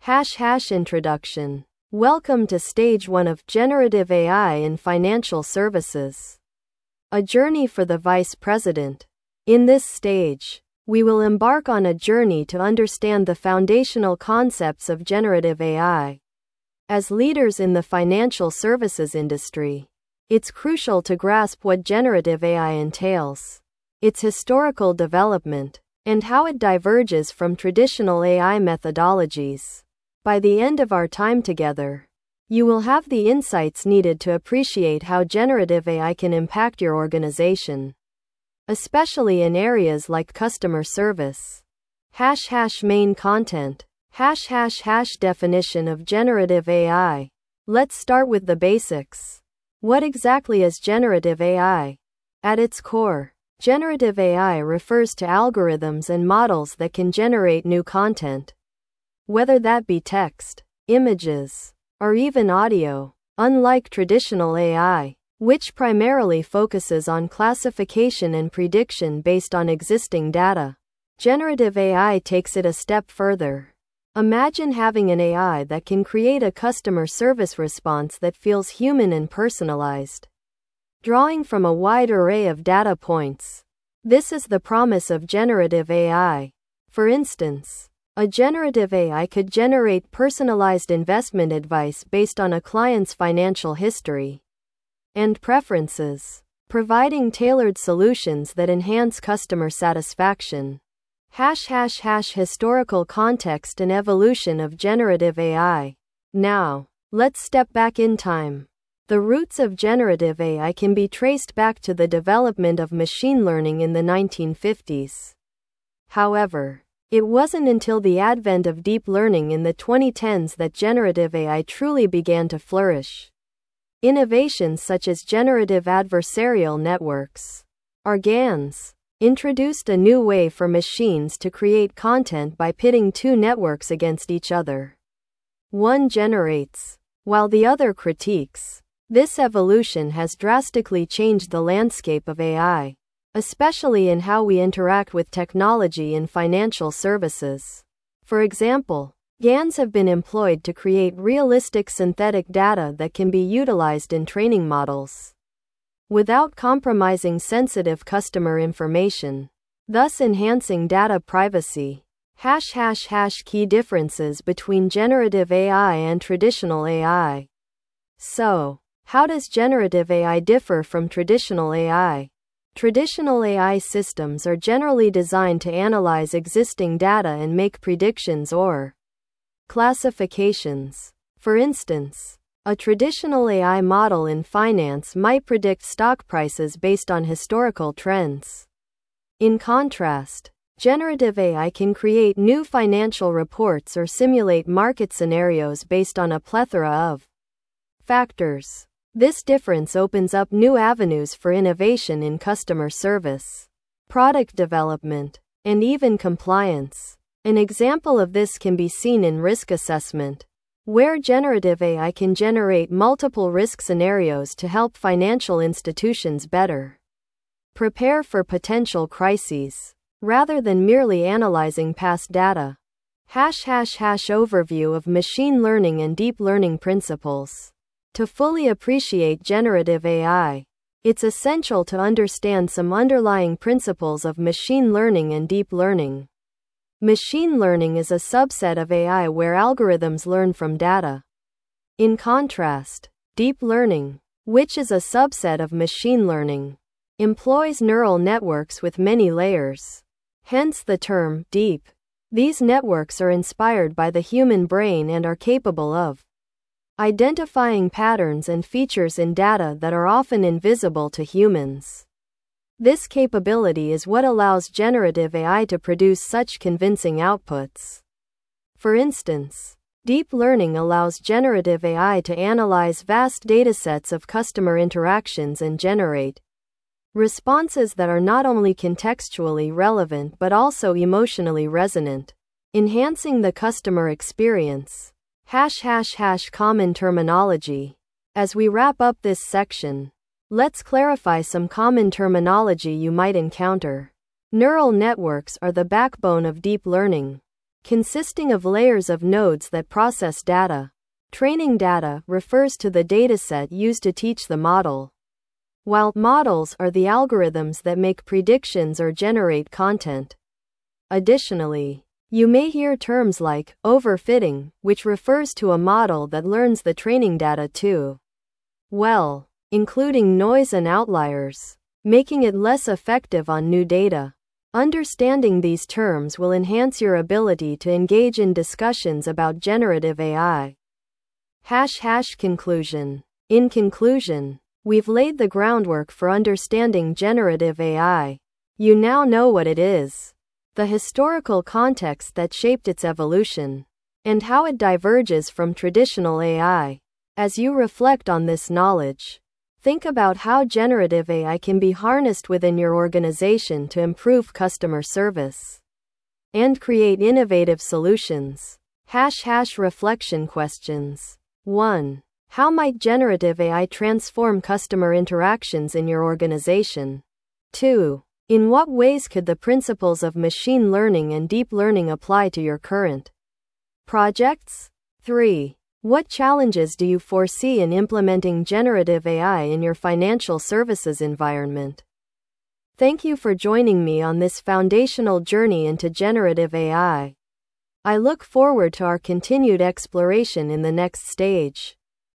Introduction. Welcome to Stage 1 of Generative AI in Financial Services. A journey for the Vice President. In this stage, we will embark on a journey to understand the foundational concepts of generative AI. As leaders in the financial services industry, it's crucial to grasp what generative AI entails, its historical development, and how it diverges from traditional AI methodologies. By the end of our time together, you will have the insights needed to appreciate how generative AI can impact your organization, especially in areas like customer service. Main content. Definition of generative AI. Let's start with the basics. What exactly is generative AI? At its core, generative AI refers to algorithms and models that can generate new content, whether that be text, images, or even audio. Unlike traditional AI, which primarily focuses on classification and prediction based on existing data, generative AI takes it a step further. Imagine having an AI that can create a customer service response that feels human and personalized, drawing from a wide array of data points. This is the promise of generative AI. For instance, a generative AI could generate personalized investment advice based on a client's financial history and preferences, providing tailored solutions that enhance customer satisfaction. Historical context and evolution of generative AI. Now, let's step back in time. The roots of generative AI can be traced back to the development of machine learning in the 1950s. However, it wasn't until the advent of deep learning in the 2010s that generative AI truly began to flourish. Innovations such as generative adversarial networks, or GANs, introduced a new way for machines to create content by pitting two networks against each other. One generates, while the other critiques. This evolution has drastically changed the landscape of AI, especially in how we interact with technology in financial services. For example, GANs have been employed to create realistic synthetic data that can be utilized in training models, without compromising sensitive customer information, thus enhancing data privacy. Key differences between generative AI and traditional AI. So, how does generative AI differ from traditional AI? Traditional AI systems are generally designed to analyze existing data and make predictions or classifications. For instance, a traditional AI model in finance might predict stock prices based on historical trends. In contrast, generative AI can create new financial reports or simulate market scenarios based on a plethora of factors. This difference opens up new avenues for innovation in customer service, product development, and even compliance. An example of this can be seen in risk assessment, where generative AI can generate multiple risk scenarios to help financial institutions better prepare for potential crises, rather than merely analyzing past data. Overview of machine learning and deep learning principles. To fully appreciate generative AI, it's essential to understand some underlying principles of machine learning and deep learning. Machine learning is a subset of AI where algorithms learn from data. In contrast, deep learning, which is a subset of machine learning, employs neural networks with many layers. Hence the term deep. These networks are inspired by the human brain and are capable of identifying patterns and features in data that are often invisible to humans. This capability is what allows generative AI to produce such convincing outputs. For instance, deep learning allows generative AI to analyze vast datasets of customer interactions and generate responses that are not only contextually relevant but also emotionally resonant, enhancing the customer experience. Common terminology. As we wrap up this section, let's clarify some common terminology you might encounter. Neural networks are the backbone of deep learning. consisting of layers of nodes that process data. Training data refers to the dataset used to teach the model, while models are the algorithms that make predictions or generate content. Additionally, you may hear terms like overfitting, which refers to a model that learns the training data too well, including noise and outliers, making it less effective on new data. Understanding these terms will enhance your ability to engage in discussions about generative AI. Conclusion. In conclusion, we've laid the groundwork for understanding generative AI. You now know what it is, the historical context that shaped its evolution, and how it diverges from traditional AI. As you reflect on this knowledge, think about how generative AI can be harnessed within your organization to improve customer service and create innovative solutions. Reflection questions. 1. How might generative AI transform customer interactions in your organization? 2. In what ways could the principles of machine learning and deep learning apply to your current projects? 3. What challenges do you foresee in implementing generative AI in your financial services environment? Thank you for joining me on this foundational journey into generative AI. I look forward to our continued exploration in the next stage.